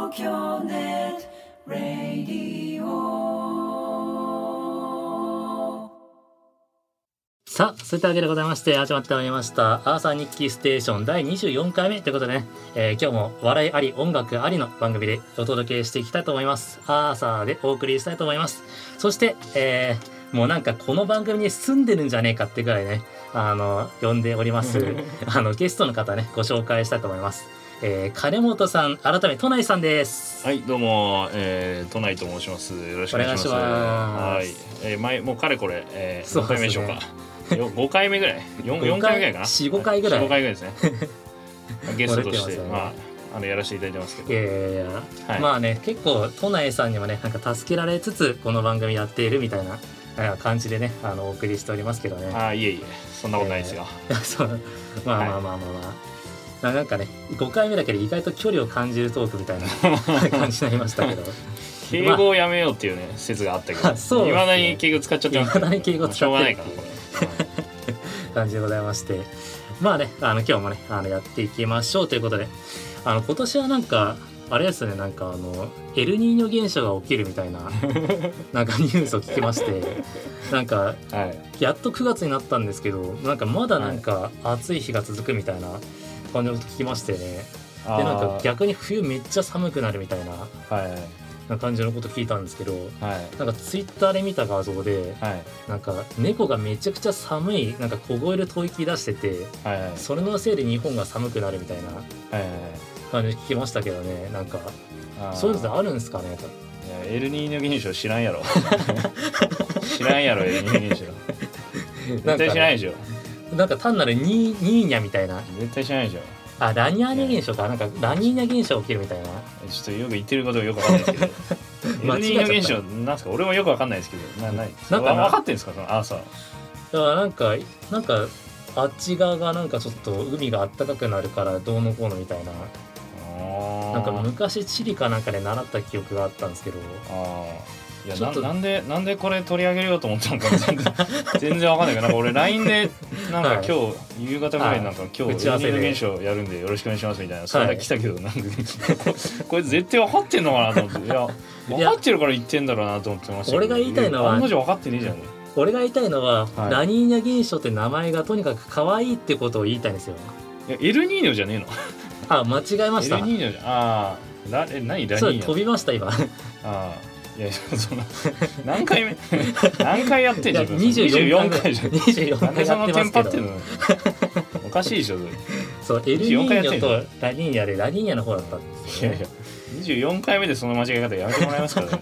東京ネットラディオ。さあ、そういったわけでございまして始まってまいりましたアーサー日記ステーション第24回目ということでね、今日も笑いあり音楽ありの番組でお届けしていきたいと思います。アーサーでお送りしたいと思います。そして、もうなんかこの番組に住んでるんじゃねえかってぐらいね呼んでおりますゲストの方ねご紹介したいと思います。金本さん、改め都内さんです。 はい、どうも、都内と申します。よろしくお願いします。はい、もうかれこれ、何回目でしょうか。5回目ぐらい、4回目ぐらいかな。 4、5回ぐらい。 4、5回ぐらいですね。ゲストとして、やらせていただいてますけど。 はい、まあね、結構都内さんにもね、なんか助けられつつこの番組やっているみたいな感じでね、お送りしておりますけどね。 いえいえ、そんなことないですよ。 そうまあなんかね、5回目だけで意外と距離を感じるトークみたいな感じになりましたけど敬語をやめようっていうね、説があったけど、いまだに敬語使っちゃってます。 いまだに敬語使ってるしょうがないからこれ感じでございまして、まあね、今日もねやっていきましょうということで、今年はなんかあれですね、なんかエルニーニョ現象が起きるみたいななんかニュースを聞きまして、なんか、やっと9月になったんですけど、なんかまだなんか暑い日が続くみたいな感じのこと聞きましてね。でなんか逆に冬めっちゃ寒くなるみたいな感じのこと聞いたんですけど、なんかツイッターで見た画像で、なんか猫がめちゃくちゃ寒いなんか凍える吐息出してて、それのせいで日本が寒くなるみたいな感じで聞きましたけどね。なんかそういうのってあるんですかね。 いや、エルニーニョ現象知らんやろ知らんやろ、エルニーニョ現象絶対知らないでしょ。 なんか単なるニーニャみたいな。 絶対知らないでしょ。 ラニャーニャ現象か、なんかラニーニャ現象起きるみたいな。 ちょっとよく言ってることがよくわかんないですけどエルニーニョ現象なんすか。俺もよくわかんないですけど、なんか分かってんですか、その朝。 だからなんかあっち側がなんかちょっと海が暖かくなるからどうのこうのみたいな。なんか昔地理かなんかで習った記憶があったんですけど。 いや、なんでこれ取り上げようと思ったのか全然わかんないけど、なんか俺 LINE でなんか今日夕方ぐらいなんか今日エルニーニョ現象やるんでよろしくお願いしますみたいなそれだけ来たけど、なんかこれ絶対分かってんのかなと思って、いや分かってるから言ってんだろうなと思ってましたけど、 俺が言いたいのは案の定分かってねえじゃんね。 俺が言いたいのは、ラニーニャ現象って名前がとにかく可愛いってことを言いたいんですよ。 いや、エルニーニョじゃねえの間違えました。 エルニーニョじゃ何ラニーニョ。 そう飛びました今いや、その何回目何回やってんじゃん。24回じゃん。 24回やってますけど、 おかしいでしょそう、エルニーニョとラニーニャでラニーニャの方だったんですよ、ね。 いや24回目でその間違い方やめてもらえますからね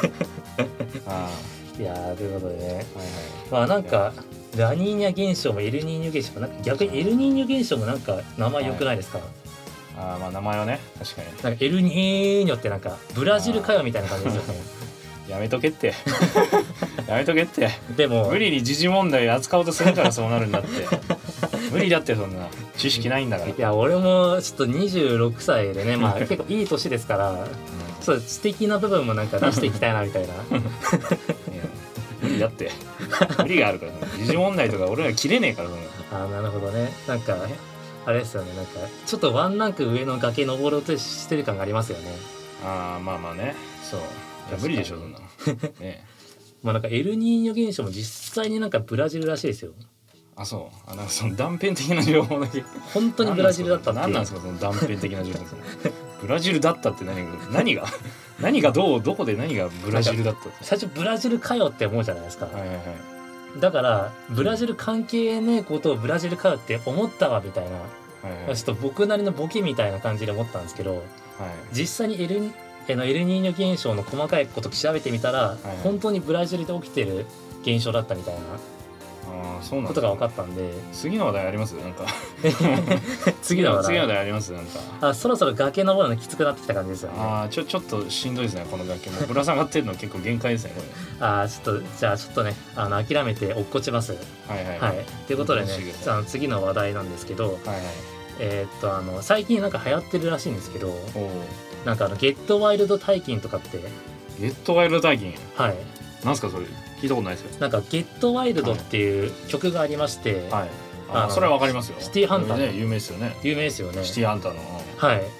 いやということでね、まあなんかラニーニャ現象もエルニーニョ現象もなんか逆にエルニーニョ現象もなんか名前良くないですか。 まあ名前はね、確かになんかエルニーニョってなんかブラジルかよみたいな感じですよねやめとけってやめとけって。 でも無理に時事問題扱おうとするからそうなるんだって無理だって、そんな知識ないんだから。 いや俺もちょっと26歳でね、まあ結構いい年ですからそう知的な部分もなんか出していきたいなみたいな無理だって無理があるから時事問題とか俺ら切れねえからなるほどね。なんかあれですよね、なんかちょっとワンランク上の崖登ろうとしてる感がありますよね。 まあね、そう、いや無理でしょそんなね。 まあなんかエルニーニョ現象も実際になんかブラジルらしいですよ。 そう、なんかその断片的な情報だけ本当にブラジルだったっていう。 何なんですかその断片的な情報ブラジルだったって何がどこで何がブラジルだったって。 最初ブラジルかよって思うじゃないですか。だからブラジル関係ねえことをブラジルかよって思ったわみたいな、ちょっと僕なりのボケみたいな感じで思ったんですけど、実際にエルニーニョ現象の細かいこと調べてみたら、本当にブラジルで起きてる現象だったみたいなことが分かったんで。 次の話題ありますなんか次の話題ありますなんか。 そろそろ崖登るのきつくなってきた感じですよね。 ちょっとしんどいですねこの崖も。ぶら下がってるの結構限界ですねこれ。 じゃあちょっとね諦めて落っこちます。ということでね、次の話題なんですけど、最近なんか流行ってるらしいんですけど、なんかゲットワイルド大金とかって。 ゲットワイルド大金、なんすかそれ。聞いたことないですよ。 なんかゲットワイルドっていう曲がありまして、 それはわかりますよ。 シティハンターね、有名ですよね。 有名ですよね。 シティハンターの。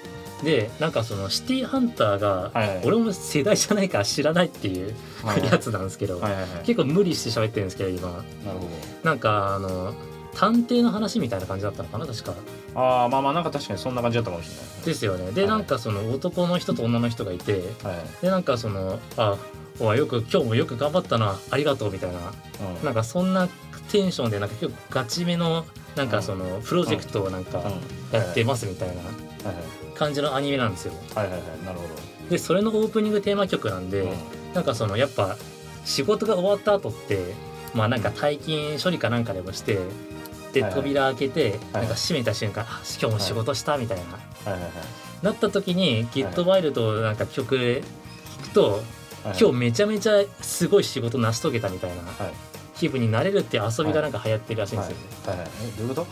でなんかそのシティハンターが、俺も世代じゃないから知らないっていうやつなんですけど、結構無理して喋ってるんですけど今。なるほど。なんか探偵の話みたいな感じだったのかな確か。 まあなんか確かにそんな感じだったかもしれない。 ですよね。で、なんかその男の人と女の人がいて、でなんかその今日もよく頑張ったなありがとうみたいな、なんかそんなテンションでなんか結構ガチめのなんかそのプロジェクトをなんかやってますみたいな感じのアニメなんですよ。なるほど。でそれのオープニングテーマ曲なんで、なんかそのやっぱ仕事が終わった後ってまあなんか退勤処理かなんかでもしてで扉開けてなんか閉めた瞬間今日も仕事したみたいななった時にゲットワイルドなんか曲で聴くと今日めちゃめちゃすごい仕事成し遂げたみたいな気分になれるっていう遊びがなんか流行ってるらしいんですよね。 どういうこと？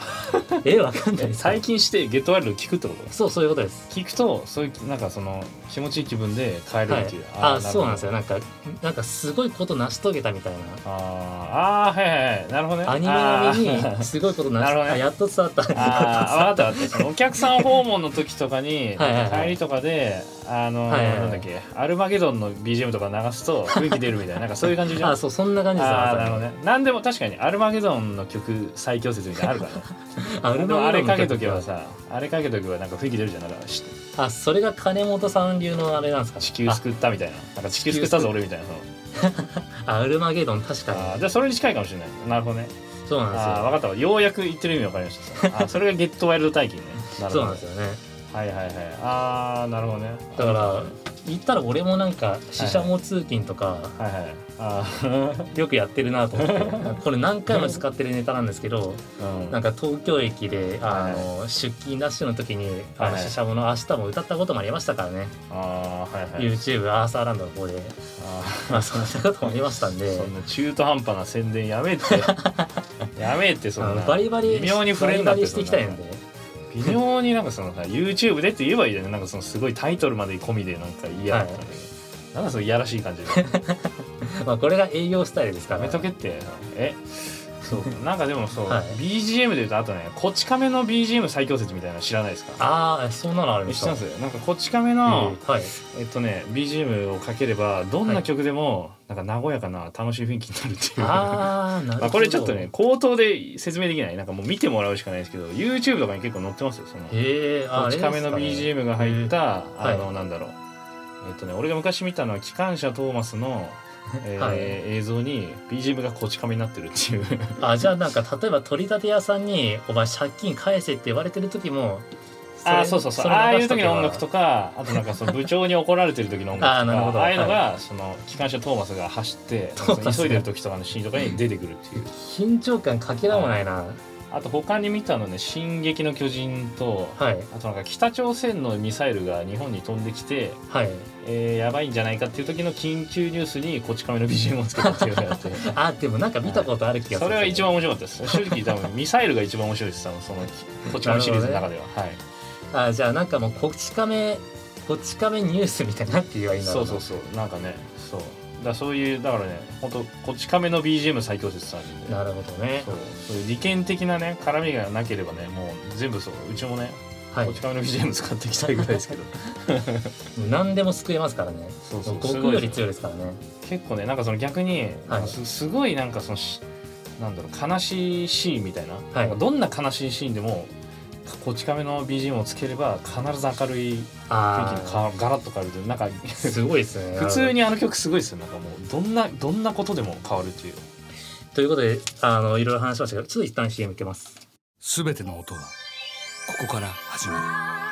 わかんないです。 最近してゲットワイルド聞くってこと？ そういうことです。 聞くとそういうなんかその気持ちいい気分で帰れるっていう。 そうなんですよ。なんかすごいこと成し遂げたみたいな。 なるほどね。 アニメ並みにすごいこと成し遂げた。やっと伝わった。 分かった。そのお客さん訪問の時とかに帰りとかでなんだっけアルマゲドンの BGM とか流すと雰囲気出るみたいななんかそういう感じじゃん。 そんな感じです。 なるほどね。なんでも確かにアルマゲドンの曲最強説みたいなのあるからね。あれかけとけばなんか雰囲気出るじゃん。なんかそれが金本さん流のあれなんですか。 地球救ったみたいな。なんか地球救ったぞ俺みたいな。 アルマゲドン確かに。 じゃあそれに近いかもしれない。なるほどね。 そうなんですよ。 分かったわ。ようやく言ってる意味分かりました。それがゲットワイルド体験ね。 そうなんですよね。 なるほどね。 だから言ったら俺もなんかししゃも通勤とかよくやってるなと思ってこれ何回も使ってるネタなんですけど、なんか東京駅で出勤ラッシュの時にししゃもの明日も歌ったこともありましたからね。YouTube アーサーランドの方でそんなこともありましたんで、 そんな中途半端な宣伝やめてそんなバリバリ微妙にフレンダーしていきたいんで。 微妙になんかそのさ YouTube でって言えばいいじゃん。なんかそのすごいタイトルまで込みでなんか嫌だったんだけど、なんかそういやらしい感じでこれが営業スタイルですからやめとけってそうなんかでもそう、BGM で言うとあとねこち亀の BGM 最強説みたいなの知らないですか？ そんなのあるんですか？ 知ってます？なんかこち亀のBGM をかければどんな曲でもなんか和やかな楽しい雰囲気になるっていうこれちょっとね口頭で説明できない。なんかもう見てもらうしかないですけど YouTube とかに結構載ってますよ。そのこち亀の BGM が入ったなんだろう俺が昔見たのは機関車トーマスの映像に BGM がこち亀になってるっていうじゃあなんか例えば取り立て屋さんにお前借金返せって言われてる時もそうああいう時の音楽とかあとなんかその部長に怒られてる時の音楽とかああいうのがその機関車トーマスが走って急いでる時とかのシーンとかに出てくるっていう緊張感かけらもないな。 あと他に見たのね進撃の巨人と、あとなんか北朝鮮のミサイルが日本に飛んできて、やばいんじゃないかっていう時の緊急ニュースにこち亀の BGM をつけたっていうのがあってでもなんか見たことある気がする。 それが一番面白かったです。正直多分ミサイルが一番面白いです。そのこち亀シリーズの中ではじゃあなんかもうこち亀ニュースみたいになって言えばいいんだろうな。 そうなんかねそういうだからね本当こち亀の BGM 最強説なんで。 なるほどね。 そういう利権的なね絡みがなければねもう全部うちもねこち亀の BGM 使っていきたいぐらいですけど何でも救えますからね。極より強いですからね。 結構ねなんかその逆にすごいなんかそのなんだろう悲しいシーンみたいな、なんかどんな悲しいシーンでもこち亀の BGM をつければ必ず明るい雰囲気にガラッと変わるというなんかすごいですね。 普通に曲すごいですよ。なんかもうどんなことでも変わるっていう。 ということでいろいろ話しましたけどちょっと一旦 CM 受けます。 すべての音はここから始まる。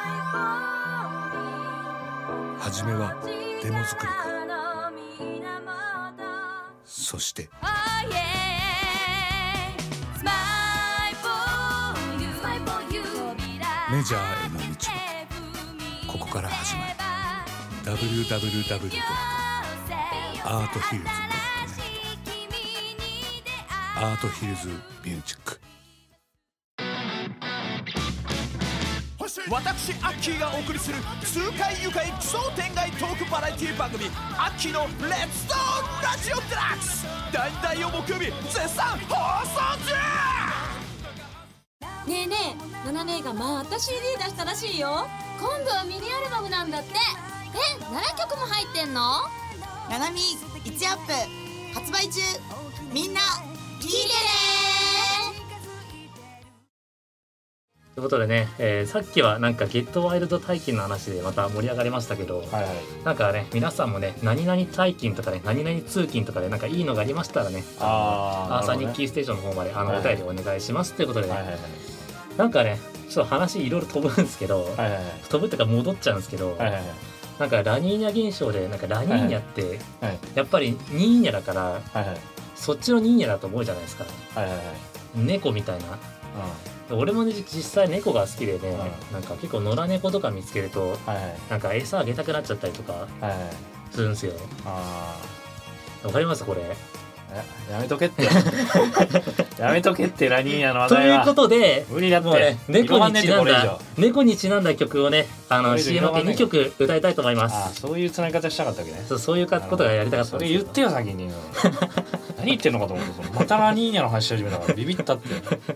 初めはデモ作りからそしてメジャーへの道はここから始まる。 www.arthills.net アートヒルズミュージック。 私アッキーがお送りする痛快愉快奇想天外トークバラエティ番組アッキーのレッツトーンラジオデラックス第2を木曜日絶賛放送中。 ねえねえ、7姉がまた CD 出したらしいよ。 今度はミニアルバムなんだって。7曲も入ってんの？ ナナミ1アップ発売中。みんな聞いてね。 ということでね、さっきはなんかゲットワイルド大金の話でまた盛り上がりましたけど、なんかね皆さんもね何々大金とかね何々通勤とかでなんかいいのがありましたらね、アーサー日記ステーションの方までお便りお願いしますということでね、なんかねちょっと話いろいろ飛ぶんですけど、飛ぶっていうか戻っちゃうんですけど、なんかラニーニャ現象でなんかラニーニャってやっぱりニーニャだから、そっちのニーニャだと思うじゃないですか、猫みたいな。俺もね実際猫が好きでね、なんか結構野良猫とか見つけると、なんか餌あげたくなっちゃったりとかするんですよ。わかりますこれ？ やめとけってやめとけってラニーニャの話題は。 ということで無理だって、 もうね、猫にちなんだ曲をねCM 系2曲歌いたいと思います。 そういうつなぎ方したかったわけね。 そういうことがやりたかったんです。 それ言ってよ先に何言ってんのかと思って、またラニーニャの話し始めたからビビったって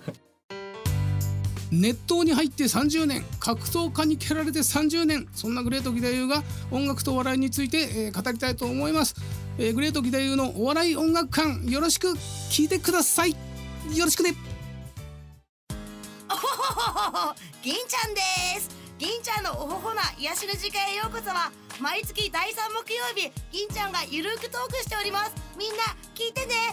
熱湯に入って30年、格闘家に蹴られて30年、そんなグレート義太夫が音楽とお笑いについて、語りたいと思います。グレート義太夫のお笑い音楽館、よろしく聞いてください。よろしくね。 銀ちゃんです。銀ちゃんのおほほな癒しの時間へようこそは、毎月第3木曜日銀ちゃんがゆるくトークしております。みんな聞いてね。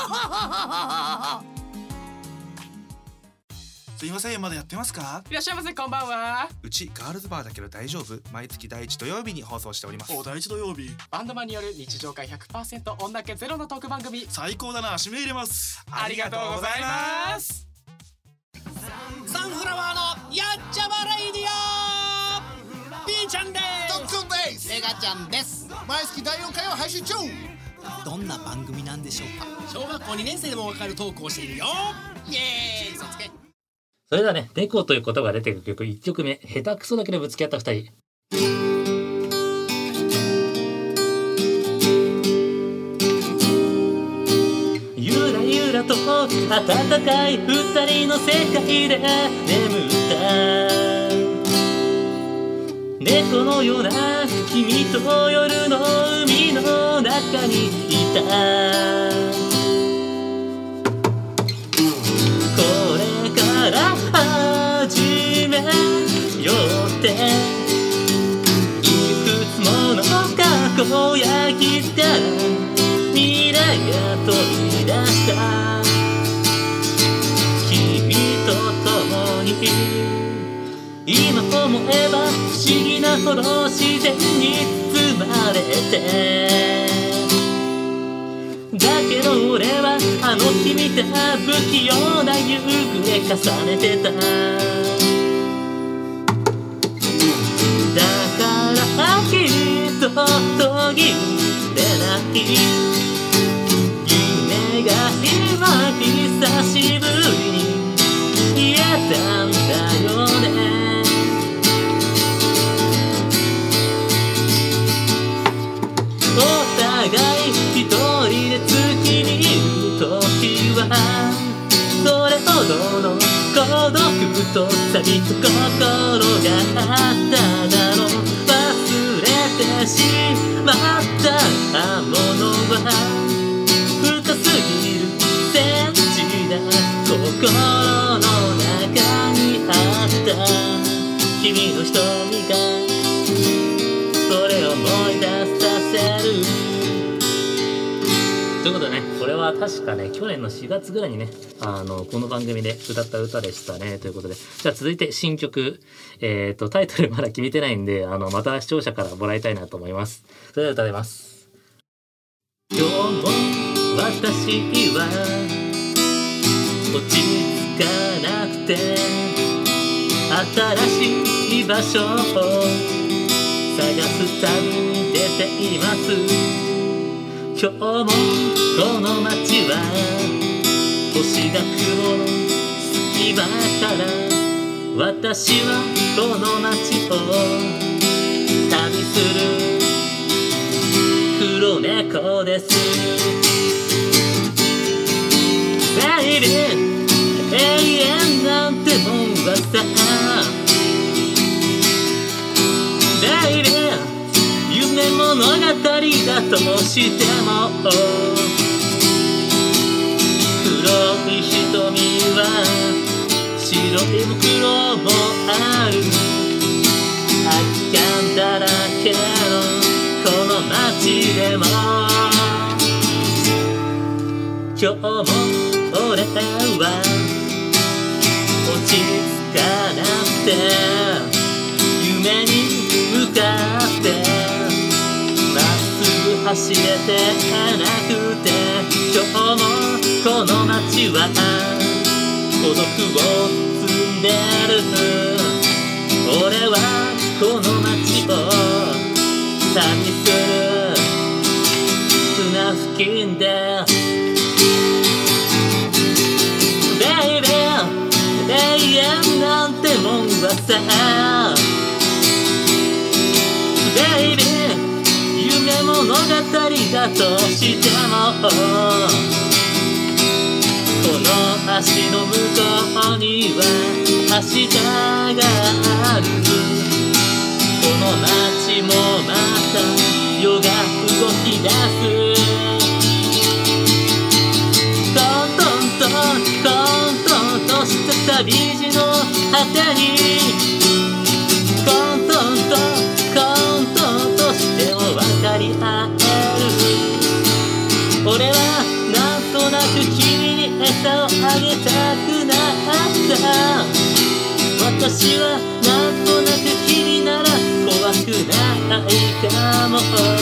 すいません、まだやってますか？ いらっしゃいませ、こんばんは。 うちガールズバーだけど大丈夫？毎月第1土曜日に放送しております。 第1土曜日、バンドマンによる日常会 100% 女気ゼロのトーク番組。 最高だな、締め入れます。 ありがとうございます。 サンフラワーのやっちゃまレイディオ、ピーちゃんです。 ドックンです。 メガちゃんです。 毎月第4回を配信中。 どんな番組なんでしょうか？小学校2年生でもわかるトークをしているよ。イエーイ、そつけ。 それではね、猫という言葉が出てくる曲1曲目、下手くそだけでぶつけ合った2人。ゆらゆらと暖かい2人の世界で眠った猫のような君と夜の海の中にいた。始めよっていくつもの過去やきた未来が飛び出した君と共に今思えば不思議なほど自然に包まれてだけど俺はあの日見た不器用な夕暮れ重ねてた。だからきっと途切れない夢が今久しぶりに言えたんだよね。お互い一人で月にいる時はそれほどの孤独と寂と心があっただろう。忘れてしまったものは深すぎるセンチな心の中にあった君の瞳がそれを思い出させる。ということでね、これは確かね去年の4月ぐらいにねこの番組で歌った歌でしたね。ということでじゃあ続いて新曲タイトルまだ決めてないんでまた視聴者からもらいたいなと思います。それでは歌います。今日も私は落ち着かなくて新しい場所を探す旅に出ています。今日もこの街は星が雲の隙間から私はこの街を旅する黒猫です。 Baby 永遠なんてもんはさとしても黒い瞳は白いも黒もある空き缶だらけのこの街でも今日も俺は落ち着かなくて夢に向かってまっすぐ走れてなくて今日もこの街は孤独を積んでる俺はこの街を旅する砂付近でベイベー永遠なんてもんはさベイベー夢物語だとしてもこの足の向こうには明日があるこの街もまた夜が動き出すトントントントントンとした旅路の果てにコントントンコントンとしても分かり合える俺はなんとなく君に餌をあげたくなった私はなんとなく君なら怖くないかも